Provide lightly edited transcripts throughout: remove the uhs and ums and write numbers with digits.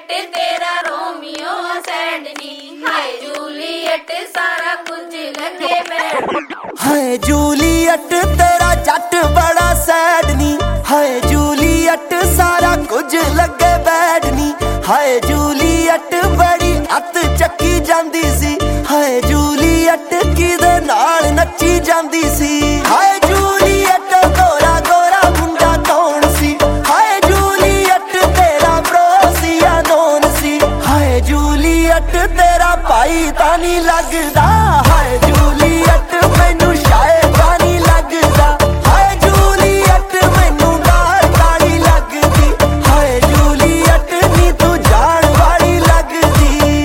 जूलीएट तेरा रोमियो सैडनी, हाय जूलीएट सारा कुछ लगे बैड। हाय जूलीएट तेरा जट बड़ा सैड नी, हाय जूलीएट सारा कुछ लगे बैड नी। हाय जूलीएट बड़ी अत चक्की जांदी सी, हाय जूलीएट किदे नाल नच्ची जांदी सी। हाय जूलीएट गोरा गोरा मुंडा कौन सी, हाय जूलीएट तेरा ब्रोसिया नोन सी। हाय जूलीएट तेरा भाई तां नी लगदा, हाय जूलीएट मैनू शायद तां नी लगदा। हाय जूलीएट मैनू नाल ताली लगदी, हाय जूलीएट नी तू जान वाली लगदी।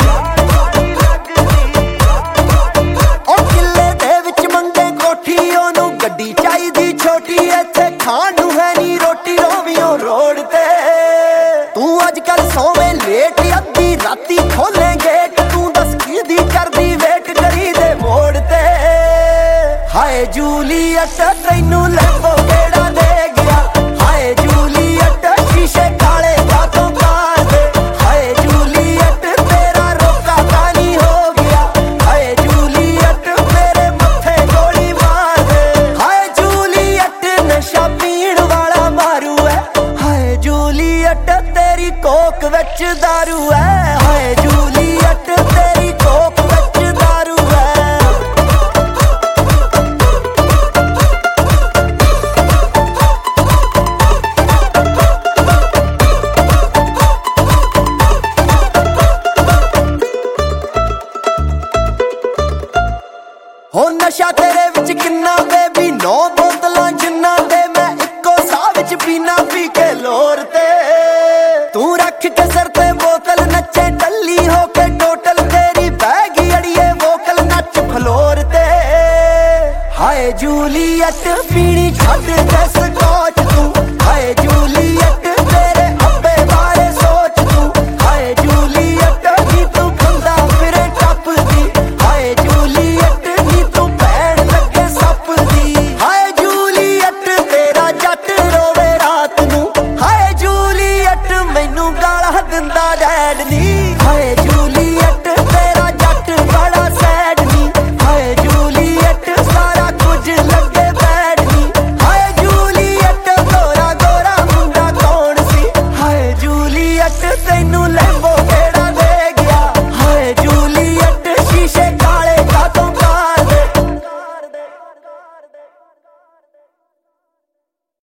ओ किले दे विच मंगे कोठी, ओनू गड्डी चाहीदी छोटी, इत्थे खाण नू है नी रोटी रोमियो रोड ते। तू अजकल सोवे लेट, अद्धी राती खोले गेट, तू दस किदी करदी वेट करी दे मोड़ ते। हाय जूलीएट तैनू लैंबो केड़ा दे गया, हाय जूलीएट शीशे काले कातों कार दे। हाय जूलीएट तेरा रोका कानी हो गया, हाय जूलीएट मेरे मत्थे गोली मार दे। हाय जूलीएट नशा पीण वाला मारू है, हाय जूलीएट तेरी कोक विच दारू है। हाय जूलीएट तेरी कोक विच दारू है। हो नशा तेरे विच किन्ना बेबी, 9 बोतलां जिन्ना दे मैं इक्को साह विच पीना, पी के लोर ते। तू रख के सर ते बोतल नचे टल्ली हो के टोटल, तेरी बैगी अड़िए वोकल नच फ्लोर ते। हाय जूलीएट पीनी छड्ड दे स्कॉच तू, हाय जूली